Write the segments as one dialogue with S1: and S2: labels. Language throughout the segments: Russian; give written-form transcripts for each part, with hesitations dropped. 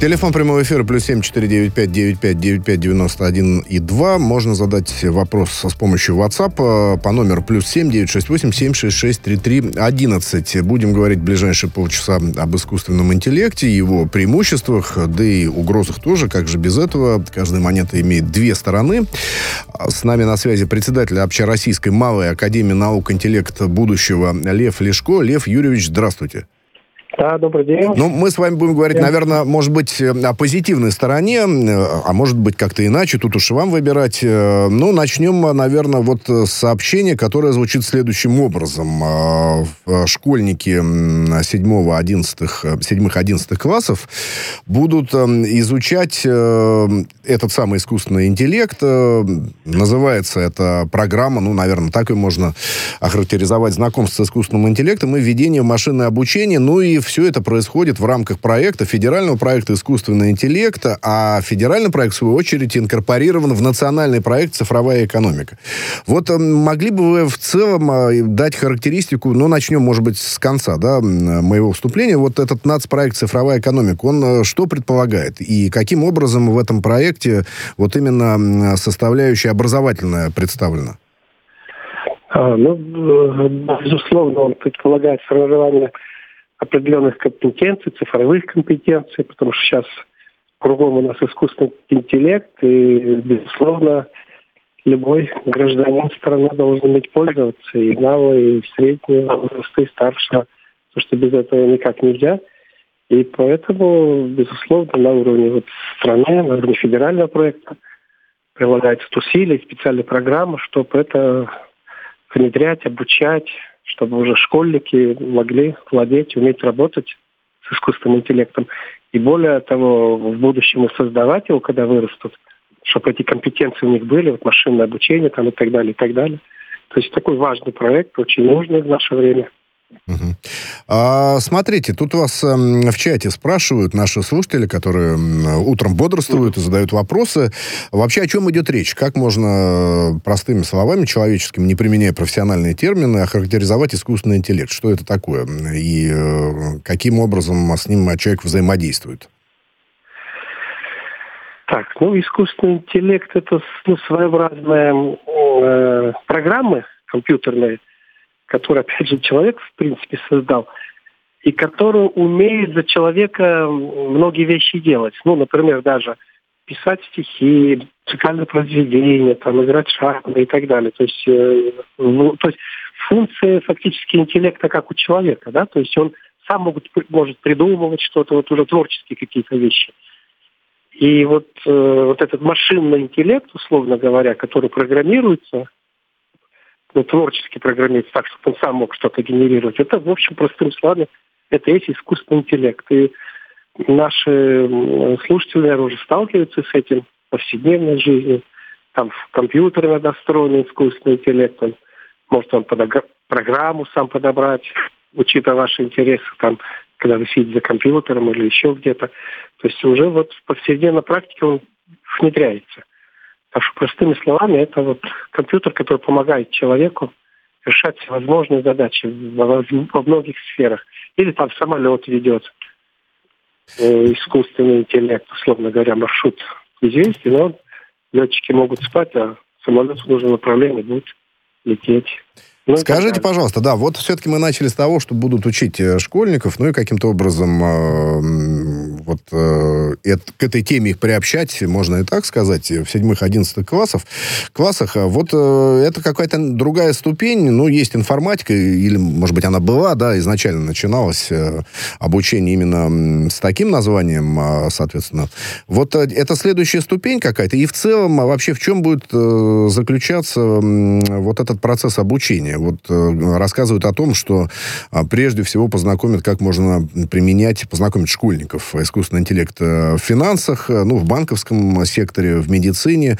S1: Телефон прямого эфира +7 495 95 95 91 и 2. Можно задать вопрос с помощью WhatsApp по номеру +7 968 766 33 11. Будем говорить в ближайшие полчаса об искусственном интеллекте, его преимуществах, да и угрозах тоже. Как же без этого? Каждая монета имеет две стороны. С нами на связи председатель Общероссийской малой академии наук интеллекта будущего Лев Лешко. Лев Юрьевич, здравствуйте.
S2: Да, добрый день.
S1: Ну, мы с вами будем говорить, наверное, может быть, о позитивной стороне, а может быть, как-то иначе. Тут уж вам выбирать. Ну, начнем, наверное, вот с сообщения, которое звучит следующим образом. Школьники 7-11 классов будут изучать этот самый искусственный интеллект. Называется эта программа, ну, наверное, так и можно охарактеризовать, знакомство с искусственным интеллектом и введение в машинное обучение. Ну, и все это происходит в рамках проекта, федерального проекта «Искусственный интеллект», а федеральный проект, в свою очередь, инкорпорирован в национальный проект «Цифровая экономика». Вот могли бы вы в целом дать характеристику, ну, начнем, может быть, с конца, да, моего вступления. Вот этот нацпроект «Цифровая экономика», он что предполагает? И каким образом в этом проекте вот именно составляющая образовательная представлена?
S2: Безусловно, он предполагает формирование определенных компетенций, цифровых компетенций, потому что сейчас кругом у нас искусственный интеллект, и, безусловно, любой гражданин страны должен уметь пользоваться, и малого, и среднего возраста, и старшего, потому что без этого никак нельзя. И поэтому, безусловно, на уровне страны, на уровне федерального проекта прилагается усилия, специальные программы, чтобы это внедрять, обучать, чтобы уже школьники могли владеть, уметь работать с искусственным интеллектом. И более того, в будущем и создавать его, когда вырастут, чтобы эти компетенции у них были, вот машинное обучение там, и так далее, и так далее. То есть такой важный проект, очень нужный в наше время.
S1: Угу. Смотрите, тут вас в чате спрашивают наши слушатели, которые утром бодрствуют и задают вопросы. Вообще, о чем идет речь? Как можно простыми словами, человеческими, не применяя профессиональные термины, охарактеризовать искусственный интеллект? Что это такое? И каким образом с ним человек взаимодействует?
S2: Так, искусственный интеллект — это своеобразные программы компьютерные, который, опять же, человек, в принципе, создал, и который умеет за человека многие вещи делать. Например, даже писать стихи, музыкальные произведения, играть в шахматы и так далее. То есть функция фактически интеллекта как у человека, да, то есть он сам может придумывать что-то, уже творческие какие-то вещи. И этот машинный интеллект, условно говоря, который программируется, творчески программируется так, чтобы он сам мог что-то генерировать. Это, в общем, простыми словами, это и есть искусственный интеллект. И наши слушатели, наверное, уже сталкиваются с этим в повседневной жизни. Там в компьютере надо встроен искусственный интеллект. Может он программу сам подобрать, учитывая ваши интересы, когда вы сидите за компьютером или еще где-то. То есть уже в повседневной практике он внедряется. Так что, простыми словами, это компьютер, который помогает человеку решать всевозможные задачи во многих сферах. Или самолет ведет искусственный интеллект, условно говоря, маршрут известен, но летчики могут спать, а самолет в нужном направлении будет лететь.
S1: Скажите, пожалуйста, да, вот все-таки мы начали с того, что будут учить школьников, и каким-то образом к этой теме их приобщать, можно и так сказать, в 7-11 классах. Это какая-то другая ступень, есть информатика, или, может быть, она была, да, изначально начиналось обучение именно с таким названием, соответственно. Это следующая ступень какая-то, и в целом вообще в чем будет заключаться этот процесс обучения? Рассказывают о том, что прежде всего познакомить школьников искусственный интеллект в финансах, в банковском секторе, в медицине.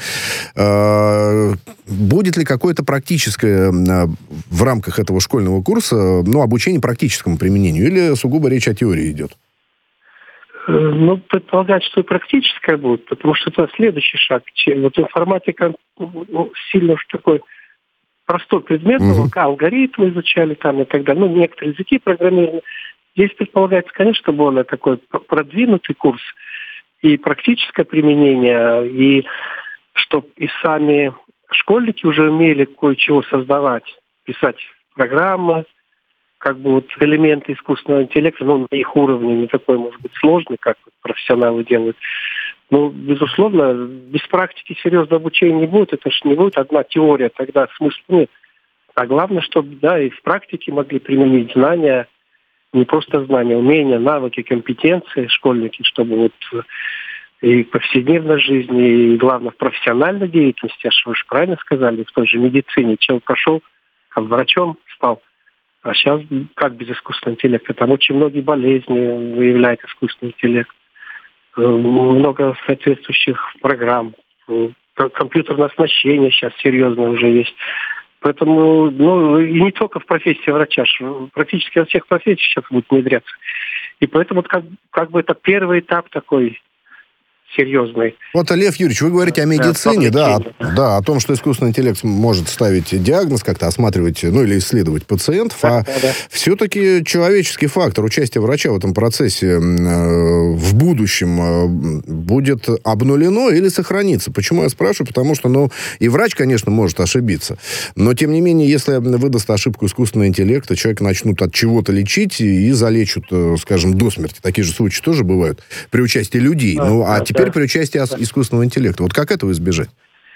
S1: Будет ли какое-то практическое в рамках этого школьного курса, обучение практическому применению, или сугубо речь о теории идет?
S2: Предполагать, что и практическое будет, потому что это следующий шаг. Информатика сильно уж такой простой предмет, алгоритмы изучали и так далее, некоторые языки программирования. Здесь предполагается, конечно, более такой продвинутый курс. и практическое применение, и чтобы и сами школьники уже умели кое-чего создавать, писать программы, как бы вот элементы искусственного интеллекта, ну, на их уровне не такой, может быть, сложный, как вот профессионалы делают. Ну, безусловно, без практики серьезного обучения не будет. Это же не будет одна теория, тогда смысла нет. А главное, чтобы, да, и в практике могли применить знания, не просто знания, умения, навыки, компетенции школьники, чтобы вот и в повседневной жизни, и, главное, в профессиональной деятельности, аж вы же правильно сказали, в той же медицине. Человек пошел, как врачом стал, а сейчас как без искусственного интеллекта? Там очень многие болезни выявляет искусственный интеллект. Много соответствующих программ. Компьютерное оснащение сейчас серьезно уже есть. Поэтому, ну, и не только в профессии врача, практически во всех профессиях сейчас будут внедряться. И поэтому вот как бы это первый этап такой серьезный.
S1: Вот, Лев Юрьевич, вы говорите о медицине, да, о том, что искусственный интеллект может ставить диагноз, как-то осматривать, ну, или исследовать пациентов, да. Все-таки человеческий фактор участия врача в этом процессе в будущем будет обнулено или сохранится? Почему я спрашиваю? Потому что, ну, и врач, конечно, может ошибиться, но, тем не менее, если выдаст ошибку искусственного интеллекта, человека начнут от чего-то лечить и залечат, скажем, до смерти. Такие же случаи тоже бывают при участии людей. Ну, а теперь при участии искусственного интеллекта. Вот как этого избежать?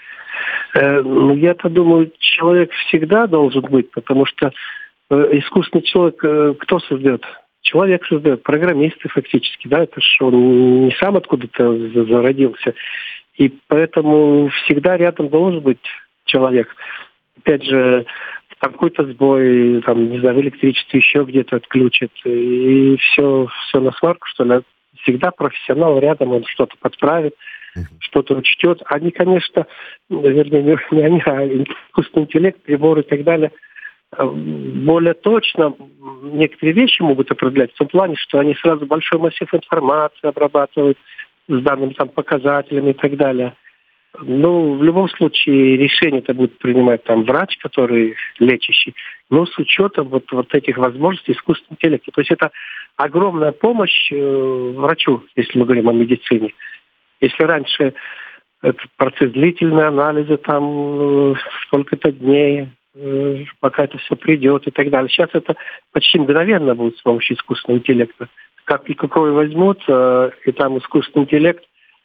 S2: Ну, я-то думаю, человек всегда должен быть, потому что искусственный человек кто создает? Человек создает, программисты фактически, да, это же он не сам откуда-то зародился. И поэтому всегда рядом должен быть человек. Опять же, какой-то сбой, там, не знаю, в электричестве еще где-то отключит, и все на сварку, что ли. Всегда профессионал рядом, он что-то подправит, что-то учтет. Они, конечно, вернее, не они, а искусственный интеллект, приборы и так далее, более точно некоторые вещи могут определять в том плане, что они сразу большой массив информации обрабатывают с данными там показателями и так далее. Ну, в любом случае, решение это будет принимать там врач, который лечащий, но с учетом вот этих возможностей искусственного интеллекта. То есть это огромная помощь врачу, если мы говорим о медицине. Если раньше этот процесс длительный, анализы там сколько-то дней, пока это все придет и так далее. Сейчас это почти мгновенно будет с помощью искусственного интеллекта. Как и какой возьмут, и там искусственный интеллект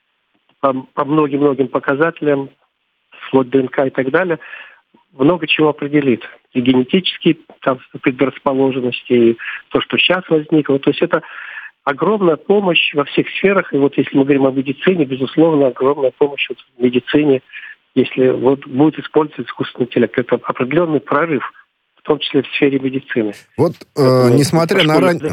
S2: по многим-многим показателям, вплоть ДНК и так далее, много чего определит. И генетические там, предрасположенности, и то, что сейчас возникло. То есть это огромная помощь во всех сферах. И вот если мы говорим о медицине, безусловно, огромная помощь вот в медицине, если вот будет использоваться искусственный интеллект. Это определенный прорыв, в том числе в сфере медицины.
S1: Вот, несмотря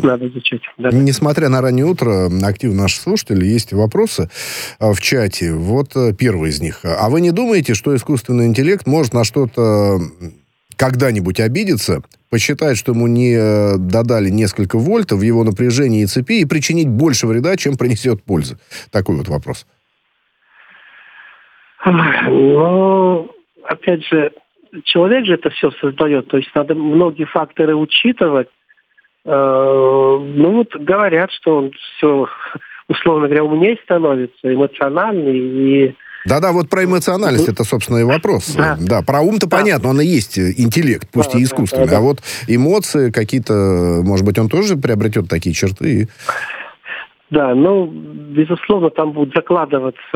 S1: на раннее утро, активно наши слушатели, есть вопросы в чате. Вот первый из них. А вы не думаете, что искусственный интеллект может на что-то когда-нибудь обидеться, посчитать, что ему не додали несколько вольтов в его напряжении и цепи и причинить больше вреда, чем принесет пользы? Такой вот вопрос.
S2: Ну, опять же, человек же это все создает, то есть надо многие факторы учитывать. Ну вот говорят, что он все, условно говоря, умнее становится, эмоциональный и...
S1: Да-да, вот про эмоциональность это, собственно, и вопрос. Да, про ум-то понятно, он и есть интеллект, пусть и искусственный. А вот эмоции какие-то, может быть, он тоже приобретет такие черты?
S2: Да, ну, безусловно, там будут закладываться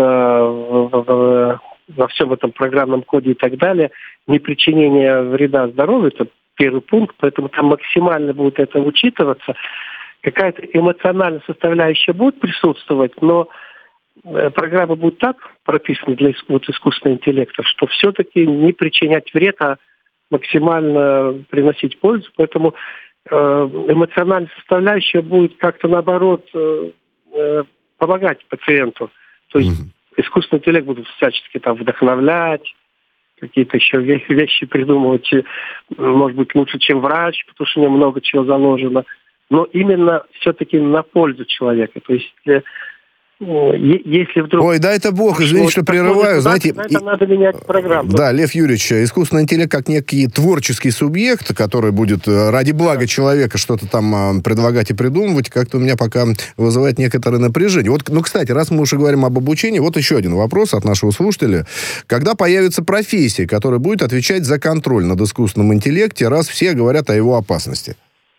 S2: во всем этом программном коде и так далее непричинение вреда здоровью, это первый пункт, поэтому там максимально будет это учитываться. Какая-то эмоциональная составляющая будет присутствовать, но программы будут так прописаны для искусственного интеллекта, что все-таки не причинять вред, а максимально приносить пользу. Поэтому эмоциональная составляющая будет как-то наоборот помогать пациенту. То есть искусственный интеллект будет всячески там вдохновлять, какие-то еще вещи придумывать, может быть, лучше, чем врач, потому что у него много чего заложено. Но именно все-таки на пользу человека. То есть если вдруг...
S1: Ой, да это бог, извините, что прерываю. Знаете,
S2: это надо менять программу.
S1: Да, Лев Юрьевич, искусственный интеллект как некий творческий субъект, который будет ради блага человека что-то там предлагать и придумывать, как-то у меня пока вызывает некоторое напряжение. Вот, кстати, раз мы уже говорим об обучении, вот еще один вопрос от нашего слушателя. Когда появится профессия, которая будет отвечать за контроль над искусственным интеллектом, раз все говорят о его опасности?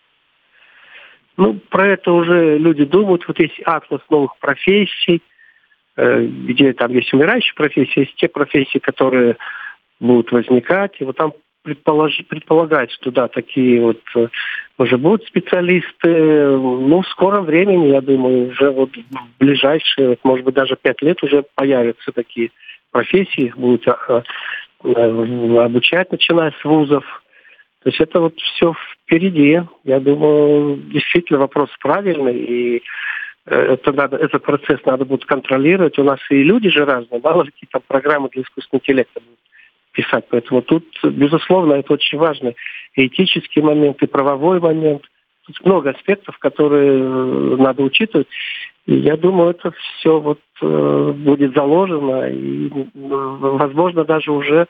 S2: Про это уже люди думают. Вот есть атлас новых профессий, где там есть умирающие профессии, есть те профессии, которые будут возникать. И вот там предполагают, что да, такие вот уже будут специалисты. В скором времени, я думаю, уже вот в ближайшие, может быть, даже 5 лет уже появятся такие профессии. Их будут обучать, начиная с вузов. То есть это вот все впереди. Я думаю, действительно вопрос правильный, и этот процесс надо будет контролировать. У нас и люди же разные, мало ли какие там программы для искусственного интеллекта будут писать. Поэтому тут, безусловно, это очень важный и этический момент, и правовой момент. Тут много аспектов, которые надо учитывать. И я думаю, это все вот будет заложено, и, возможно, даже уже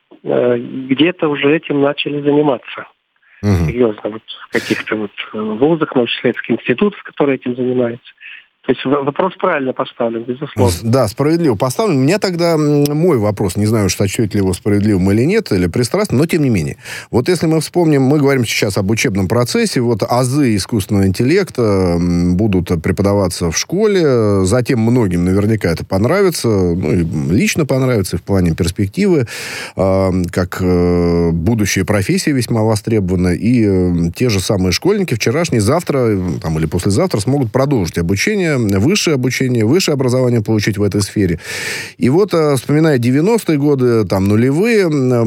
S2: где-то уже этим начали заниматься. Серьезно, вот в каких-то вот вузах, научно-исследовательских институтах, которые этим занимаются. То есть вопрос правильно поставлен, безусловно.
S1: Да, справедливо поставлен. У меня тогда мой вопрос, не знаю, сочтете ли его справедливым или нет, или пристрастным, но тем не менее. Вот если мы вспомним, мы говорим сейчас об учебном процессе, вот азы искусственного интеллекта будут преподаваться в школе, затем многим наверняка это понравится, и лично понравится, и в плане перспективы, как будущая профессия весьма востребована, и те же самые школьники вчерашние, завтра там, или послезавтра смогут продолжить обучение, высшее образование получить в этой сфере. И вот, вспоминая 90-е годы, там, нулевые,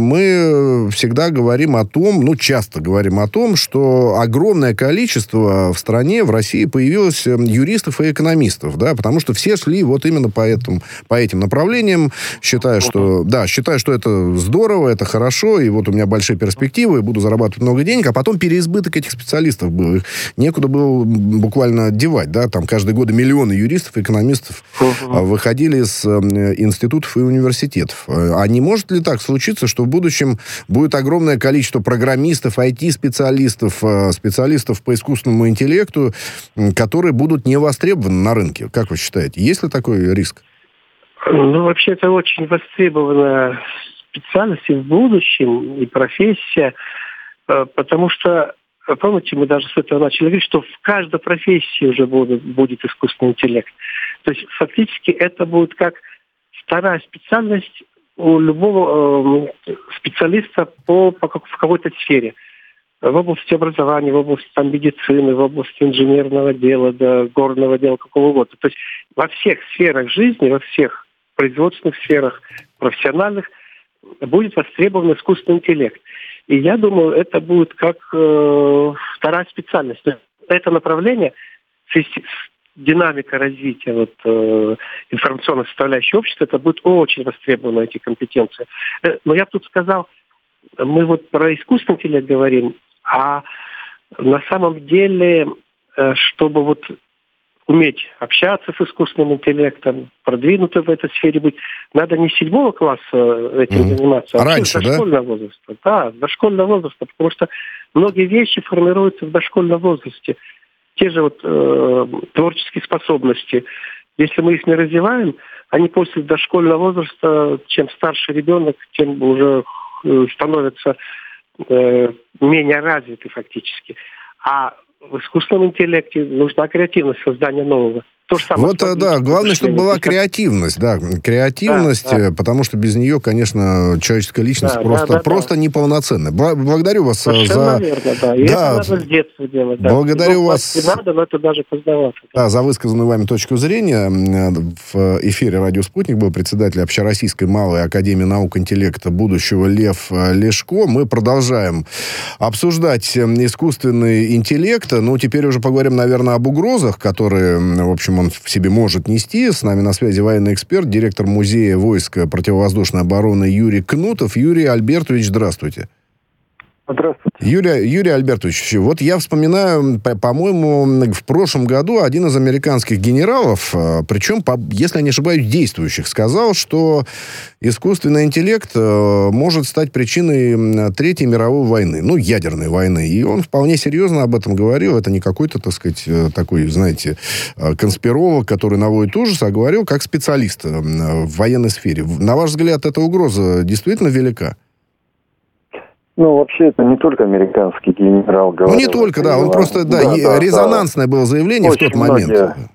S1: мы всегда говорим о том, часто говорим о том, что огромное количество в стране, в России появилось юристов и экономистов, да, потому что все шли вот именно по этим направлениям, считая, что это здорово, это хорошо, и вот у меня большие перспективы, буду зарабатывать много денег, а потом переизбыток этих специалистов был. Их некуда было буквально девать, да, там каждый год миллионы юристов и экономистов выходили из институтов и университетов. А не может ли так случиться, что в будущем будет огромное количество программистов, IT-специалистов, специалистов по искусственному интеллекту, которые будут не востребованы на рынке? Как вы считаете, есть ли такой риск?
S2: Вообще, это очень востребованная специальность и в будущем, и профессия, потому что помните, мы даже с этого начали говорить, что в каждой профессии уже будет искусственный интеллект. То есть фактически это будет как вторая специальность у любого специалиста в какой-то сфере. В области образования, в области медицины, в области инженерного дела, горного дела, какого угодно. То есть во всех сферах жизни, во всех производственных сферах, профессиональных, будет востребован искусственный интеллект. И я думаю, это будет как вторая специальность. Это направление, динамика развития информационной составляющей общества, это будет очень востребованы эти компетенции. Но я бы тут сказал, мы вот про искусственный интеллект говорим, а на самом деле, чтобы вот уметь общаться с искусственным интеллектом, продвинуто в этой сфере быть, надо не с 7 класса этим заниматься, а
S1: раньше,
S2: с дошкольного возраста. Да, с дошкольного возраста, потому что многие вещи формируются в дошкольном возрасте. Те же творческие способности. Если мы их не развиваем, они после дошкольного возраста, чем старше ребенок, тем уже становятся менее развиты фактически. А в искусственном интеллекте нужна креативность создания нового. То же самое.
S1: Главное, чтобы была креативность, потому что без нее, конечно, человеческая личность просто неполноценна. Благодарю вас
S2: Совершенно верно, да. И это надо с детства делать.
S1: Благодарю вас.
S2: Не надо, но это даже поздновато.
S1: За высказанную вами точку зрения. В эфире «Радио Спутник» был председатель Общероссийской малой академии наук интеллекта будущего Лев Лешко. Мы продолжаем обсуждать искусственный интеллект. Теперь уже поговорим, наверное, об угрозах, которые, в общем, он в себе может нести. С нами на связи военный эксперт, директор Музея войск противовоздушной обороны Юрий Кнутов. Юрий Альбертович, здравствуйте.
S3: Здравствуйте.
S1: Юрий Альбертович, вот я вспоминаю, по-моему, в прошлом году один из американских генералов, причем, если я не ошибаюсь, действующих, сказал, что искусственный интеллект может стать причиной Третьей мировой войны, ну, ядерной войны. И он вполне серьезно об этом говорил. Это не какой-то, так сказать, такой, знаете, конспиролог, который наводит ужас, а говорил как специалист в военной сфере. На ваш взгляд, эта угроза действительно велика?
S3: Ну, вообще, это не только американский генерал говорил.
S1: Ну, не только, да. Он просто, резонансное было заявление в тот момент.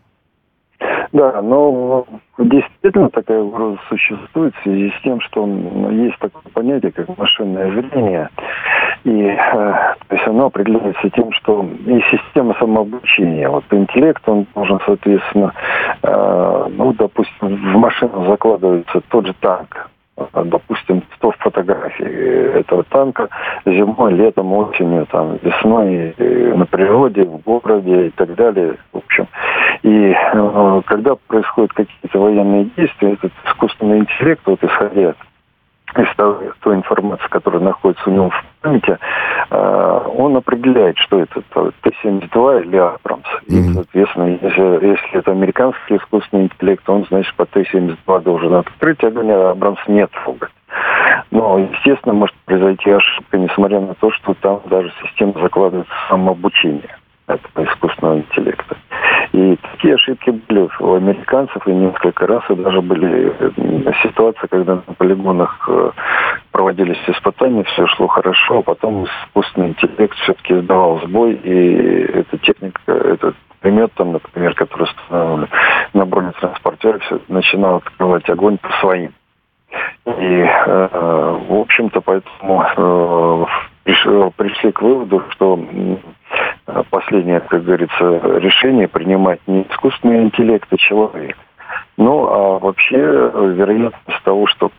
S3: Да, но действительно такая угроза существует в связи с тем, что есть такое понятие, как машинное зрение. И то есть оно определяется тем, что и система самообучения. Вот интеллект, он должен, соответственно, допустим, в машину закладывается тот же танк. Допустим, 100 фотографий этого танка зимой, летом, осенью, там, весной, на природе, в городе и так далее. В общем. И когда происходят какие-то военные действия, этот искусственный интеллект, вот исходя из той информации, которая находится у него в памяти, он определяет, что это Т-72 или Абрамс. И, соответственно, если это американский искусственный интеллект, он, значит, по Т-72 должен открыть огонь, а Абрамс нет трогать. Но, естественно, может произойти ошибка, несмотря на то, что там даже система закладывается самообучение этого искусственного интеллекта. И такие ошибки были у американцев, и несколько раз, и даже были ситуации, когда на полигонах проводились испытания, все шло хорошо, а потом искусственный интеллект все-таки сдавал сбой, и эта техника, этот пулемет, там, например, который установлен на бронетранспортере, начинал открывать огонь по своим. И, в общем-то, поэтому пришли к выводу, что последнее, как говорится, решение принимать не искусственный интеллект, а человек. Ну, а вообще вероятность того, что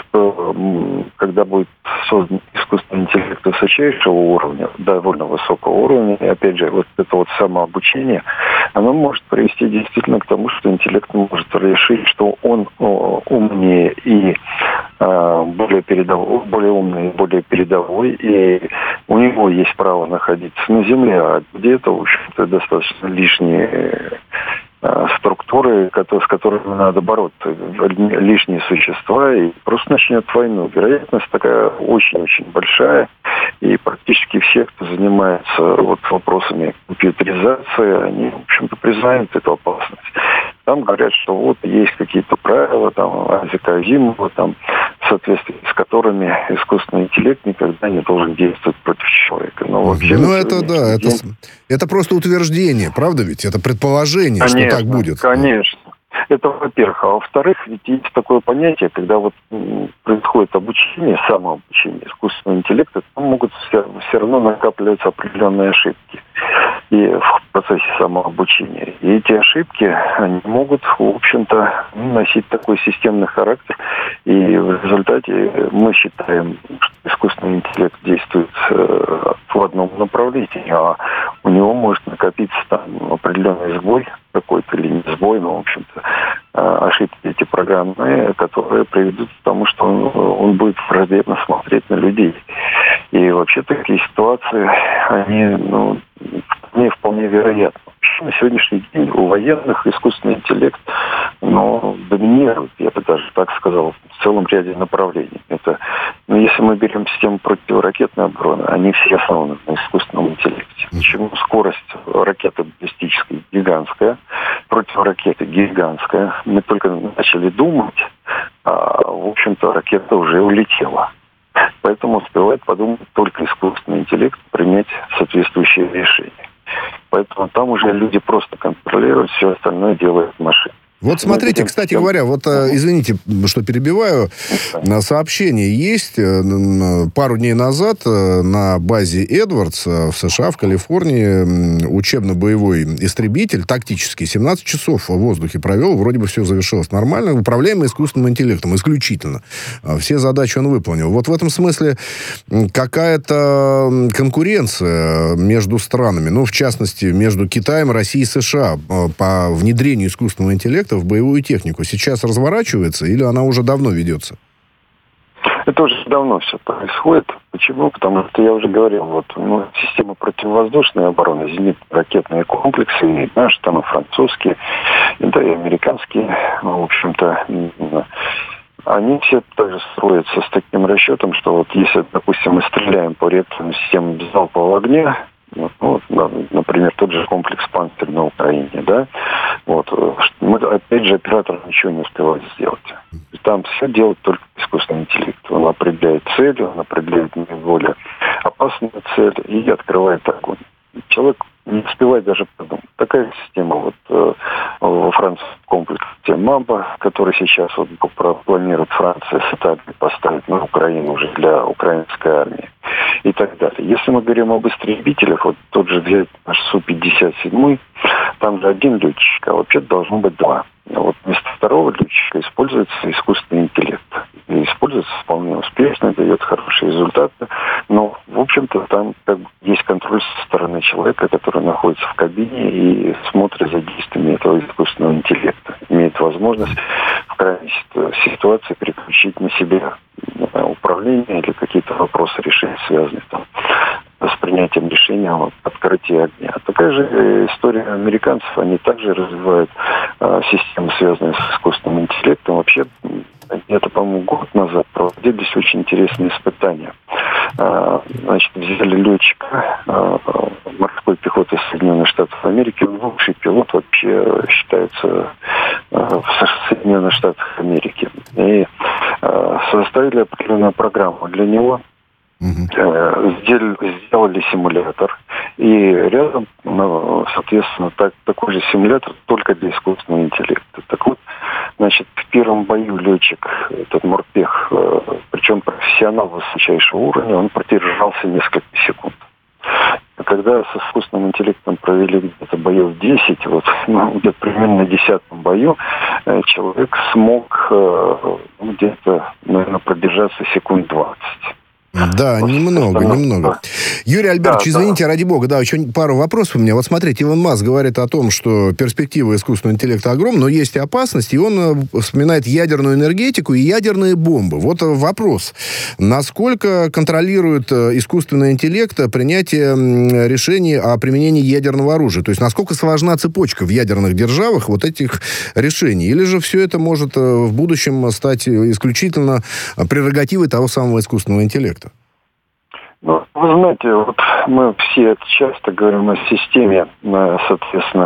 S3: когда будет создан искусственный интеллект высочайшего уровня, довольно высокого уровня, и опять же, вот это вот самообучение, оно может привести действительно к тому, что интеллект может решить, что он умнее и более умный, более передовой, и у него есть право находиться на Земле, а где-то, в общем-то, достаточно лишние структуры, с которыми надо бороться, лишние существа, и просто начнет войну. Вероятность такая очень-очень большая, и практически все, кто занимается вот вопросами компьютеризации, они, в общем-то, признают эту опасность. Там говорят, что вот есть какие-то правила, там, Айзека Азимова, там, в соответствии с которыми искусственный интеллект никогда не должен действовать против человека. Но вообще,
S1: это просто утверждение, правда ведь? Это предположение, конечно, что так будет.
S3: Конечно. Это, во-первых. А во-вторых, ведь есть такое понятие, когда вот происходит обучение, самообучение искусственного интеллекта, там могут все равно накапливаться определенные ошибки и в процессе самообучения. И эти ошибки, они могут, в общем-то, носить такой системный характер. И в результате мы считаем, что искусственный интеллект действует в одном направлении, а у него может накопиться там определенный сбой какой-то или не сбой, но, в общем-то, ошибки эти программные, которые приведут к тому, что он будет враждебно смотреть на людей. И вообще такие ситуации, они вполне вероятны. На сегодняшний день у военных искусственный интеллект, доминирует, я бы даже так сказал, в целом ряде направлений. Это, если мы берем систему противоракетной обороны, они все основаны на искусственном интеллекте. Почему? Скорость ракеты баллистической гигантская, противоракеты гигантская. Мы только начали думать, а, в общем-то, ракета уже улетела. Поэтому успевает подумать только искусственный интеллект, принять соответствующие решения. Поэтому там уже люди просто контролируют, все остальное делает машина.
S1: Вот смотрите, кстати говоря, извините, что перебиваю, сообщение есть. Пару дней назад на базе Эдвардс в США, в Калифорнии, учебно-боевой истребитель, тактический, 17 часов в воздухе провел, вроде бы все завершилось нормально, управляемый искусственным интеллектом, исключительно. Все задачи он выполнил. Вот в этом смысле какая-то конкуренция между странами, в частности, между Китаем, Россией и США по внедрению искусственного интеллекта в боевую технику сейчас разворачивается или она уже давно ведется?
S3: Это уже давно все происходит. Почему? Потому что я уже говорил, вот, система противовоздушной обороны, зенитно-ракетные комплексы, и наши, там, и французские, да, и американские, в общем-то, они все также строятся с таким расчетом, что вот если, допустим, мы стреляем по реакторным системам залпового огня, например, тот же комплекс «Панцирь» на Украине, да, мы, опять же, оператор ничего не успевает сделать. Там все делает только искусственный интеллект. Он определяет цель, он определяет наиболее опасную цель и открывает огонь. Человек не успевает даже подумать. Такая система во Франции комплекс МАБА, который сейчас планирует Франция с Италией поставить на Украину уже для украинской армии и так далее. Если мы говорим об истребителях, вот тот же взять наш Су-57, там же один летчик, а вообще должно быть два. Вот вместо второго летчика используется искусственный интеллект. И используется вполне успешно, дает хорошие результаты. Но, в общем-то, там есть контроль со стороны человека, который находится в кабине и смотрит за действиями этого искусственного интеллекта. Имеет возможность в крайней ситуации переключить на себя управление или какие-то вопросы решения, связанные там с принятием решения о открытии огня. Такая же история американцев. Они также развивают системы, связанные с искусственным интеллектом. Вообще, где-то, по-моему, год назад проводились очень интересные испытания. Значит, взяли летчика морской пехоты Соединенных Штатов Америки. Он лучший пилот вообще считается в Соединенных Штатах Америки. И составили определенную программу для него. Сделали симулятор. И рядом, соответственно, такой же симулятор только для искусственного интеллекта. Так вот, значит, в первом бою летчик, этот морпех, причем профессионал высочайшего уровня, он продержался несколько секунд. Когда с искусственным интеллектом провели где-то боев 10, где-то примерно на 10-м бою человек смог где-то, наверное, продержаться секунд 20.
S1: Да, немного. Юрий Альбертович, извините, ради бога, еще пару вопросов у меня. Вот смотрите, Илон Маск говорит о том, что перспектива искусственного интеллекта огромна, но есть и опасность, и он вспоминает ядерную энергетику и ядерные бомбы. Вот вопрос. Насколько контролирует искусственный интеллект принятие решений о применении ядерного оружия? То есть, насколько сложна цепочка в ядерных державах вот этих решений? Или же все это может в будущем стать исключительно прерогативой того самого искусственного интеллекта?
S3: Вы знаете, мы все часто говорим о системе, соответственно,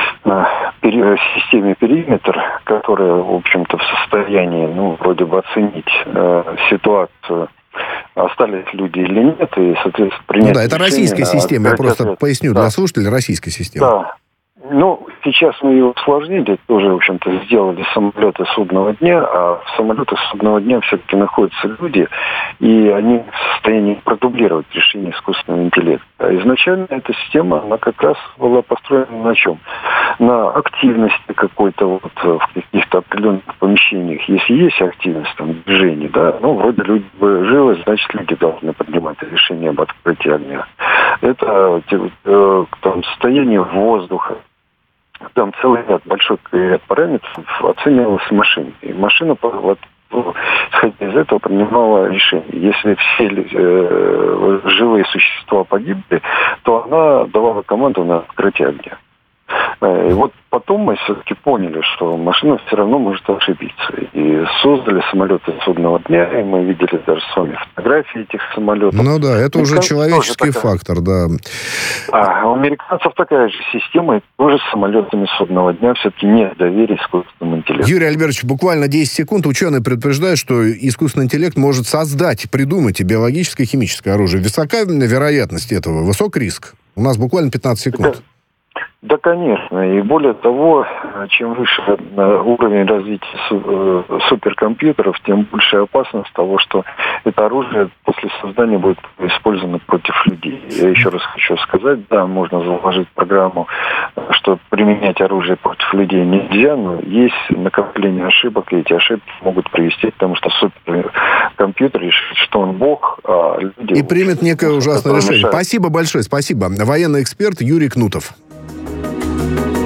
S3: системе периметр, которая, в общем-то, в состоянии, вроде бы оценить ситуацию, остались люди или нет, и, соответственно, принять решение.
S1: Это российская система, я просто поясню для слушателей, российская система.
S3: Да. Сейчас мы ее усложнили, тоже, в общем-то, сделали самолеты судного дня, а в самолетах судного дня все-таки находятся люди, и они в состоянии продублировать решение искусственного интеллекта. А изначально эта система, она как раз была построена на чем? На активности какой-то в каких-то определенных помещениях. Если есть активность, движение, вроде люди бы живы, значит, люди должны принимать решение об открытии огня. Это состояние воздуха. Там целый ряд, большой ряд параметров оценивалась машиной. И машина, исходя из этого, принимала решение. Если все живые существа погибли, то она давала команду на открытие огня. И потом мы все-таки поняли, что машина все равно может ошибиться. И создали самолеты судного дня, и мы видели даже с вами фотографии этих самолетов.
S1: Это уже человеческий фактор, да.
S3: У американцев такая же система, и тоже с самолетами судного дня все-таки нет доверия искусственному интеллекту.
S1: Юрий Альбертович, буквально 10 секунд. Ученые предупреждают, что искусственный интеллект может придумать биологическое и химическое оружие. Высока вероятность этого, высок риск. У нас буквально 15 секунд.
S3: Да, конечно. И более того, чем выше уровень развития суперкомпьютеров, тем больше опасность того, что это оружие после создания будет использовано против людей. Я еще раз хочу сказать, можно заложить программу, что применять оружие против людей нельзя, но есть накопление ошибок, и эти ошибки могут привести к тому, что суперкомпьютер решит, что он бог, а люди...
S1: И примет некое ужасное решение. Спасибо большое, спасибо. Военный эксперт Юрий Кнутов.